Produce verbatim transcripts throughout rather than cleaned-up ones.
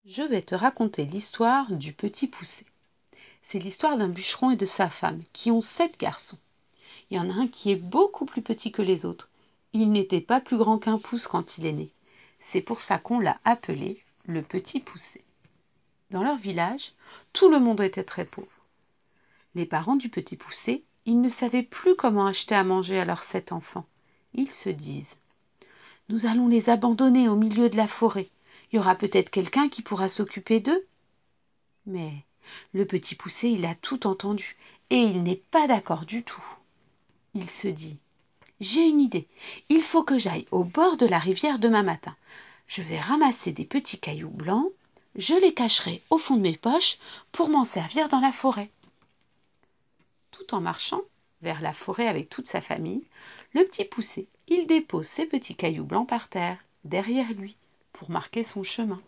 Je vais te raconter l'histoire du Petit Poucet. C'est l'histoire d'un bûcheron et de sa femme qui ont sept garçons. Il y en a un qui est beaucoup plus petit que les autres. Il n'était pas plus grand qu'un pouce quand il est né. C'est pour ça qu'on l'a appelé le Petit Poucet. Dans leur village, tout le monde était très pauvre. Les parents du Petit Poucet, ils ne savaient plus comment acheter à manger à leurs sept enfants. Ils se disent « Nous allons les abandonner au milieu de la forêt. Il y aura peut-être quelqu'un qui pourra s'occuper d'eux. » Mais le Petit Poucet, il a tout entendu et il n'est pas d'accord du tout. Il se dit « J'ai une idée, il faut que j'aille au bord de la rivière demain matin. Je vais ramasser des petits cailloux blancs, je les cacherai au fond de mes poches pour m'en servir dans la forêt. » Tout en marchant vers la forêt avec toute sa famille, le Petit Poucet, il dépose ses petits cailloux blancs par terre, derrière lui, pour marquer son chemin.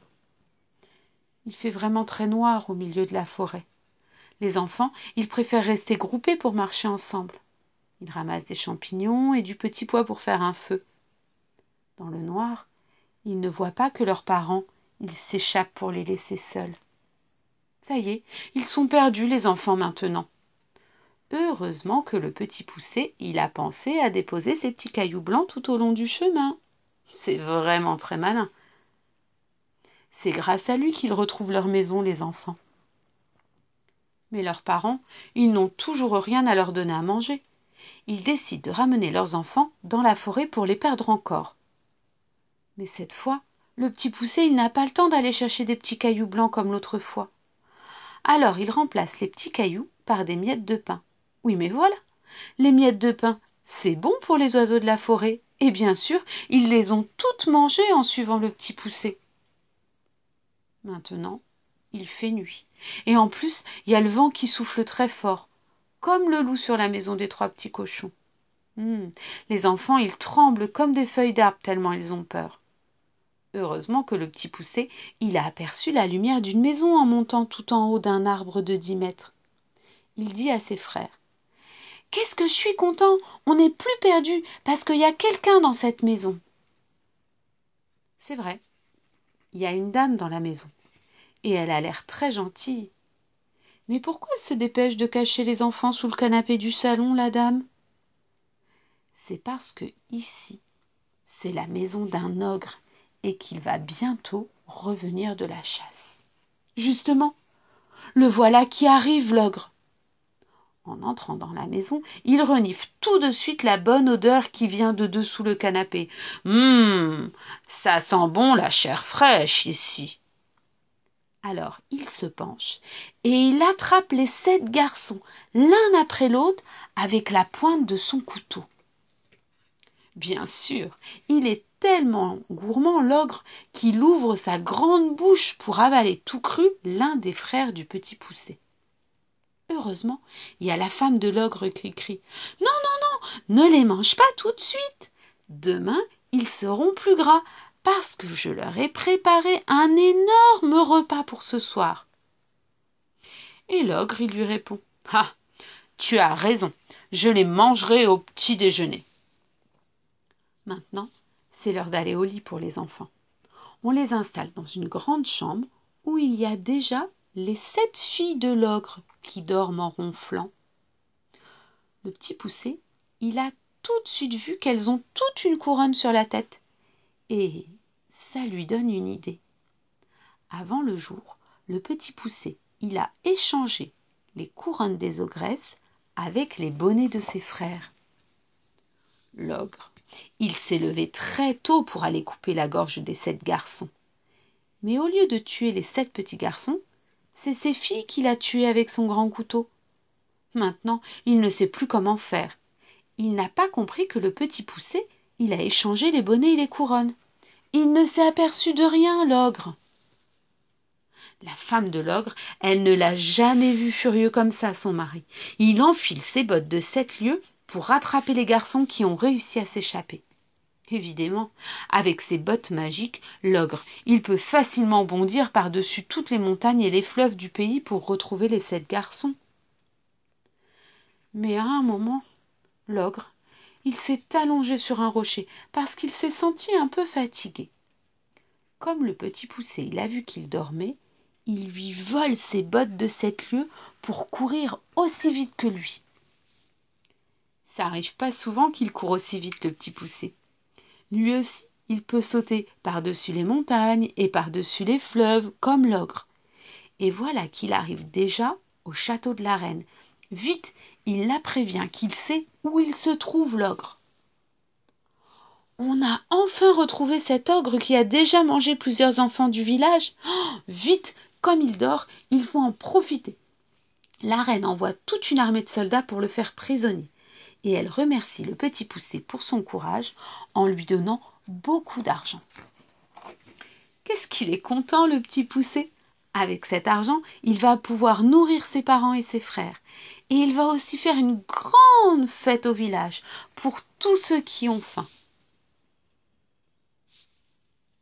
Il fait vraiment très noir au milieu de la forêt. Les enfants, ils préfèrent rester groupés pour marcher ensemble. Ils ramassent des champignons et du petit pois pour faire un feu. Dans le noir, ils ne voient pas que leurs parents, ils s'échappent pour les laisser seuls. Ça y est, ils sont perdus les enfants maintenant. Heureusement que le Petit Poucet, il a pensé à déposer ses petits cailloux blancs tout au long du chemin. C'est vraiment très malin. C'est grâce à lui qu'ils retrouvent leur maison, les enfants. Mais leurs parents, ils n'ont toujours rien à leur donner à manger. Ils décident de ramener leurs enfants dans la forêt pour les perdre encore. Mais cette fois, le Petit Poucet, il n'a pas le temps d'aller chercher des petits cailloux blancs comme l'autre fois. Alors il remplace les petits cailloux par des miettes de pain. Oui, mais voilà, les miettes de pain, c'est bon pour les oiseaux de la forêt. Et bien sûr, ils les ont toutes mangées en suivant le Petit Poucet. Maintenant, il fait nuit. Et en plus, il y a le vent qui souffle très fort, comme le loup sur la maison des trois petits cochons. Hum, Les enfants, ils tremblent comme des feuilles d'arbre tellement ils ont peur. Heureusement que le Petit Poucet, il a aperçu la lumière d'une maison en montant tout en haut d'un arbre de dix mètres. Il dit à ses frères « Qu'est-ce que je suis content, on n'est plus perdu parce qu'il y a quelqu'un dans cette maison. » C'est vrai, il y a une dame dans la maison et elle a l'air très gentille. Mais pourquoi elle se dépêche de cacher les enfants sous le canapé du salon, la dame? C'est parce que ici, c'est la maison d'un ogre et qu'il va bientôt revenir de la chasse. Justement, le voilà qui arrive, l'ogre. En entrant dans la maison, il renifle tout de suite la bonne odeur qui vient de dessous le canapé. Hum, ça sent bon la chair fraîche ici. Alors il se penche et il attrape les sept garçons, l'un après l'autre, avec la pointe de son couteau. Bien sûr, il est tellement gourmand, l'ogre, qu'il ouvre sa grande bouche pour avaler tout cru l'un des frères du Petit Poucet. Heureusement, il y a la femme de l'ogre qui crie « Non, non, non, ne les mange pas tout de suite. Demain, ils seront plus gras, parce que je leur ai préparé un énorme repas pour ce soir. » Et l'ogre, il lui répond « Ah, tu as raison, je les mangerai au petit déjeuner. » Maintenant, c'est l'heure d'aller au lit pour les enfants. On les installe dans une grande chambre où il y a déjà les sept filles de l'ogre qui dorment en ronflant. Le Petit Poucet, il a tout de suite vu qu'elles ont toute une couronne sur la tête. Et ça lui donne une idée. Avant le jour, le Petit Poucet, il a échangé les couronnes des ogresses avec les bonnets de ses frères. L'ogre, il s'est levé très tôt pour aller couper la gorge des sept garçons. Mais au lieu de tuer les sept petits garçons, c'est ses filles qu'il a tuées avec son grand couteau. Maintenant, il ne sait plus comment faire. Il n'a pas compris que le Petit Poucet, il a échangé les bonnets et les couronnes. Il ne s'est aperçu de rien, l'ogre. La femme de l'ogre, elle ne l'a jamais vu furieux comme ça, son mari. Il enfile ses bottes de sept lieues pour rattraper les garçons qui ont réussi à s'échapper. Évidemment, avec ses bottes magiques, l'ogre, il peut facilement bondir par-dessus toutes les montagnes et les fleuves du pays pour retrouver les sept garçons. Mais à un moment, l'ogre, il s'est allongé sur un rocher parce qu'il s'est senti un peu fatigué. Comme le petit poucet, il a vu qu'il dormait, il lui vole ses bottes de sept lieues pour courir aussi vite que lui. Ça arrive pas souvent qu'il court aussi vite, le petit poucet. Lui aussi, il peut sauter par-dessus les montagnes et par-dessus les fleuves comme l'ogre. Et voilà qu'il arrive déjà au château de la reine. Vite, il la prévient qu'il sait où il se trouve, l'ogre. On a enfin retrouvé cet ogre qui a déjà mangé plusieurs enfants du village. Oh, vite, comme il dort, il faut en profiter. La reine envoie toute une armée de soldats pour le faire prisonnier. Et elle remercie le petit poucet pour son courage en lui donnant beaucoup d'argent. Qu'est-ce qu'il est content, le petit poucet! Avec cet argent, il va pouvoir nourrir ses parents et ses frères. Et il va aussi faire une grande fête au village pour tous ceux qui ont faim.